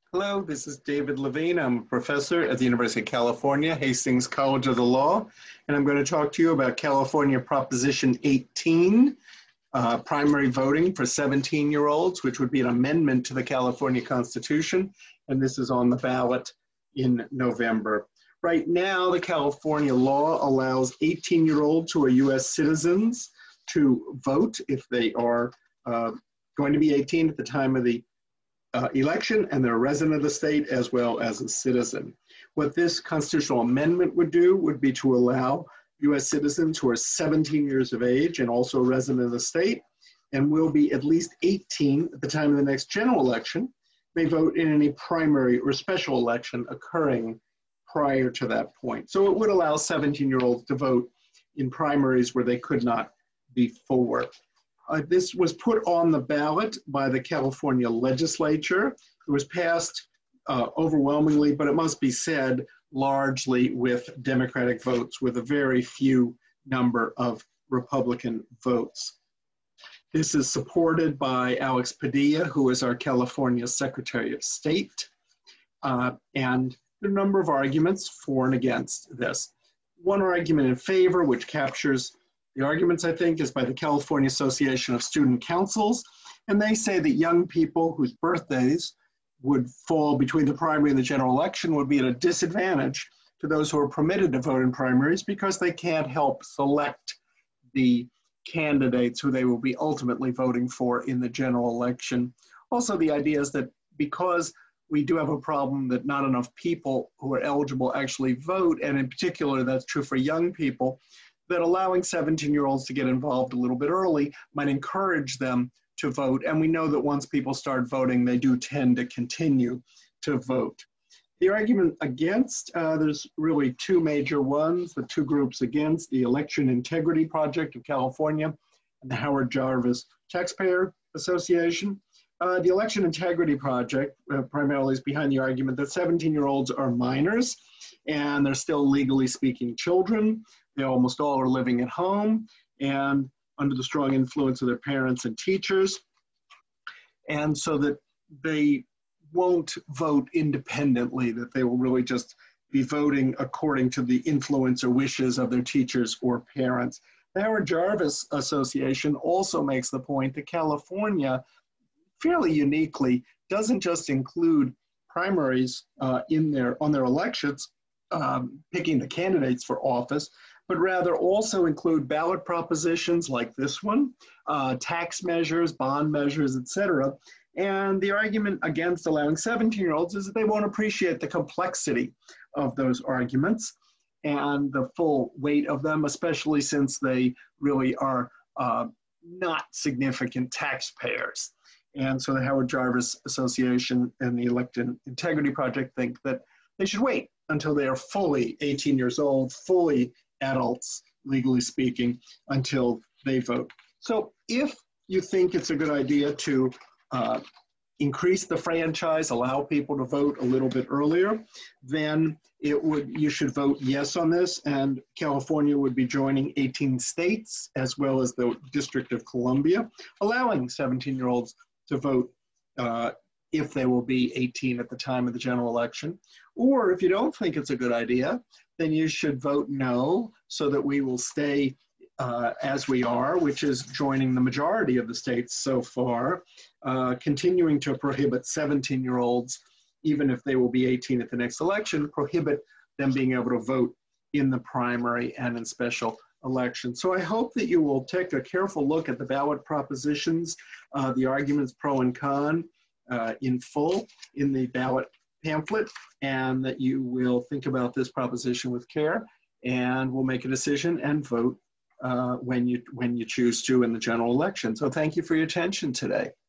Hello, this is David Levine. I'm a professor at the University of California, Hastings College of the Law, and I'm going to talk to you about California Proposition 18, primary voting for 17-year-olds, which would be an amendment to the California Constitution, and this is on the ballot in November. Right now, the California law allows 18-year-olds who are U.S. citizens to vote if they are going to be 18 at the time of the election, and they're a resident of the state as well as a citizen. What this constitutional amendment would do would be to allow U.S. citizens who are 17 years of age and also a resident of the state and will be at least 18 at the time of the next general election may vote in any primary or special election occurring prior to that point. So it would allow 17-year-olds to vote in primaries where they could not before. This was put on the ballot by the California legislature. It was passed overwhelmingly, but it must be said, largely with Democratic votes, with a very few number of Republican votes. This is supported by Alex Padilla, who is our California Secretary of State. And there are a number of arguments for and against this. One argument in favor, which captures the arguments, I think, is by the California Association of Student Councils, and they say that young people whose birthdays would fall between the primary and the general election would be at a disadvantage to those who are permitted to vote in primaries because they can't help select the candidates who they will be ultimately voting for in the general election. Also, the idea is that because we do have a problem that not enough people who are eligible actually vote, and in particular that's true for young people, that allowing 17-year-olds to get involved a little bit early might encourage them to vote. And we know that once people start voting, they do tend to continue to vote. The argument against, there's really two major ones, the two groups against: the Election Integrity Project of California and the Howard Jarvis Taxpayer Association. The Election Integrity Project primarily is behind the argument that 17-year-olds are minors and they're still legally speaking children. They almost all are living at home and under the strong influence of their parents and teachers. And so that they won't vote independently, that they will really just be voting according to the influence or wishes of their teachers or parents. The Howard Jarvis Association also makes the point that California, fairly uniquely, doesn't just include primaries on their elections, picking the candidates for office, but rather also include ballot propositions like this one, tax measures, bond measures, etc. And the argument against allowing 17-year-olds is that they won't appreciate the complexity of those arguments and the full weight of them, especially since they really are not significant taxpayers. And so the Howard Jarvis Association and the Election Integrity Project think that they should wait until they are fully 18 years old, fully adults, legally speaking, until they vote. So if you think it's a good idea to increase the franchise, allow people to vote a little bit earlier, then you should vote yes on this, and California would be joining 18 states as well as the District of Columbia, allowing 17-year-olds to vote if they will be 18 at the time of the general election. Or if you don't think it's a good idea, then you should vote no, so that we will stay as we are, which is joining the majority of the states so far, continuing to prohibit 17-year-olds, even if they will be 18 at the next election, prohibit them being able to vote in the primary and in special elections. So I hope that you will take a careful look at the ballot propositions, the arguments pro and con in full in the ballot pamphlet, and that you will think about this proposition with care, and will make a decision and vote when you choose to in the general election. So thank you for your attention today.